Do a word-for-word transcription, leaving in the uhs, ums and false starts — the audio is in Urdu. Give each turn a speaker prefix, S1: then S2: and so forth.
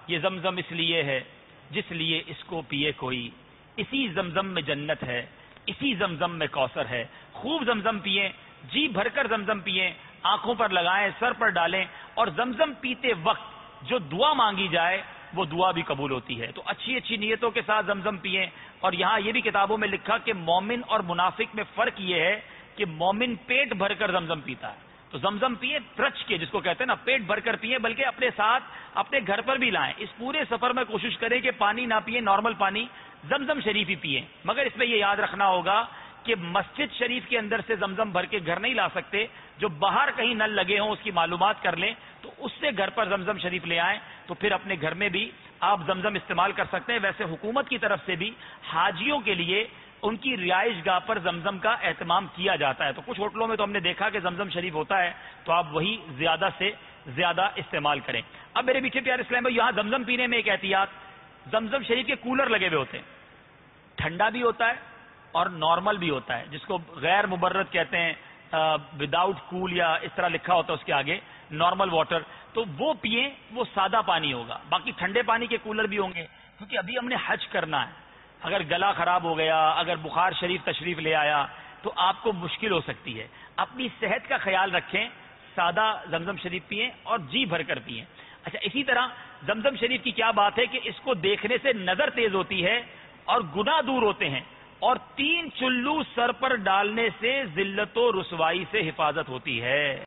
S1: یہ زمزم اس لیے ہے جس لیے اس کو پیے کوئی، اسی زمزم میں جنت ہے، اسی زمزم میں کوثر ہے۔ خوب زمزم پیئیں، جی بھر کر زمزم پیئیں، آنکھوں پر لگائیں، سر پر ڈالیں، اور زمزم پیتے وقت جو دعا مانگی جائے وہ دعا بھی قبول ہوتی ہے۔ تو اچھی اچھی نیتوں کے ساتھ زمزم پئیں۔ اور یہاں یہ بھی کتابوں میں لکھا کہ مومن اور منافق میں فرق یہ ہے کہ مومن پیٹ بھر کر زمزم پیتا ہے، تو زمزم پیئے ترچ کے، جس کو کہتے ہیں نا پیٹ بھر کر پیئے، بلکہ اپنے ساتھ اپنے گھر پر بھی لائیں۔ اس پورے سفر میں کوشش کریں کہ پانی نہ پیئیں، نارمل پانی زمزم شریف ہی پیئیں، مگر اس میں یہ یاد رکھنا ہوگا کہ مسجد شریف کے اندر سے زمزم بھر کے گھر نہیں لا سکتے، جو باہر کہیں نل لگے ہوں اس کی معلومات کر لیں، تو اس سے گھر پر زمزم شریف لے آئیں، تو پھر اپنے گھر میں بھی آپ زمزم استعمال کر سکتے ہیں۔ ویسے حکومت کی طرف سے بھی حاجیوں کے لیے ان کی رہائش گاہ پر زمزم کا اہتمام کیا جاتا ہے، تو کچھ ہوٹلوں میں تو ہم نے دیکھا کہ زمزم شریف ہوتا ہے، تو آپ وہی زیادہ سے زیادہ استعمال کریں۔ اب میرے میٹھے پیارے اسلام بھائی، یہاں زمزم پینے میں ایک احتیاط، زمزم شریف کے کولر لگے ہوئے ہوتے ہیں، ٹھنڈا بھی ہوتا ہے اور نارمل بھی ہوتا ہے، جس کو غیر مبرد کہتے ہیں، وداؤٹ کول یا اس طرح لکھا ہوتا ہے اس کے آگے نارمل واٹر، تو وہ پئیں، وہ سادہ پانی ہوگا۔ باقی ٹھنڈے پانی کے کولر بھی ہوں گے، کیونکہ ابھی ہم نے حج کرنا ہے، اگر گلا خراب ہو گیا، اگر بخار شریف تشریف لے آیا تو آپ کو مشکل ہو سکتی ہے۔ اپنی صحت کا خیال رکھیں، سادہ زمزم شریف پئیں اور جی بھر کر پئیں۔ اچھا، اسی طرح زمزم شریف کی کیا بات ہے کہ اس کو دیکھنے سے نظر تیز ہوتی ہے اور گناہ دور ہوتے ہیں، اور تین چلو سر پر ڈالنے سے ذلت و رسوائی سے حفاظت ہوتی ہے۔